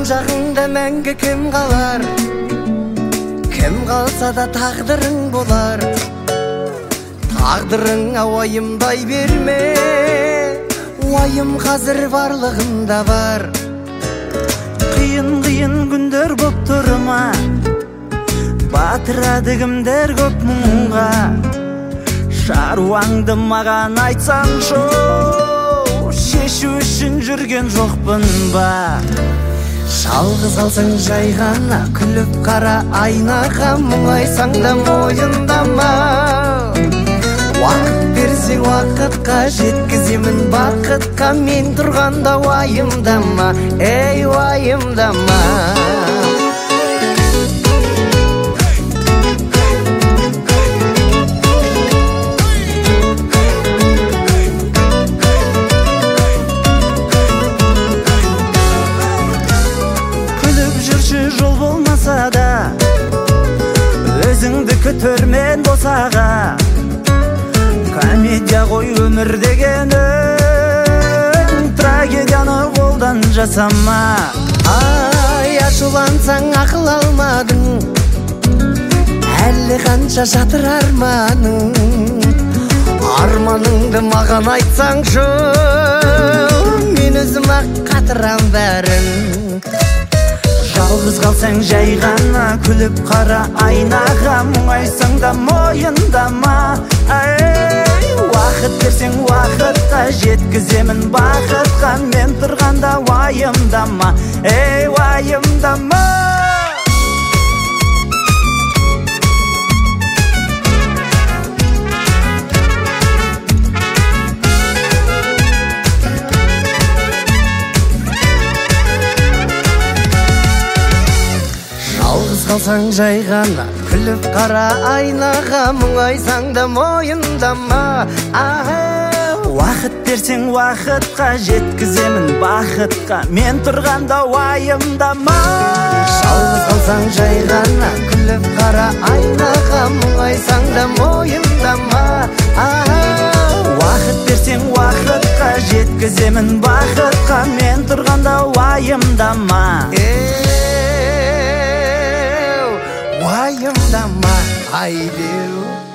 жағыңда мәңгі кім қалар? Кім қалса да тағдырың болар. Тағдырыңа уайымдай берме, уайым қазір барлығында бар. Қиын күндер көп тұрма, батырады кімдер көп мұңға. Шаруаңды маған айтсаңшы, шешу үшін жүрген жоқпын ба? Жалғыз қалсаң жай ғана күліп қара айнаға, мұңайсаң да мойындама. Уақыт берсең уақытқа жеткіземін бақытқа, мен тұрғанда уайымдама, ей уайымдама. Жол болмаса да өзіңді күтірмен босаға. Комедия ғой өмір дегенің, трагедияны қолдан жасама. Ай, ашулансаң ақыл алмадың, әлі қанша жатыр арманың. Арманыңды маған айтсаңшы, мен өзім ақ қатырам бәрін. Жалғыз қалсаң жай ғана күліп қара айнаға, мұңайсаң да мойындама. Уақыт берсең уақытқа жеткіземін бақытқа, мен тұрғанда уайымдама, ей уайымдама. Қалсаң жай ғана күліп қара айнаға, мұңайсаң да мойындама. Уақыт берсең уақытқа жеткіземін бақытқа, мен тұрғанда уайымдама. Жалғыз қалсаң жай ғана күліп қара айнаға, мұңайсаң да мойындама. Уақыт берсең уақытқа жеткіземін бақытқа, мен тұрғанда уайымдама. Уайымдама, ай деу.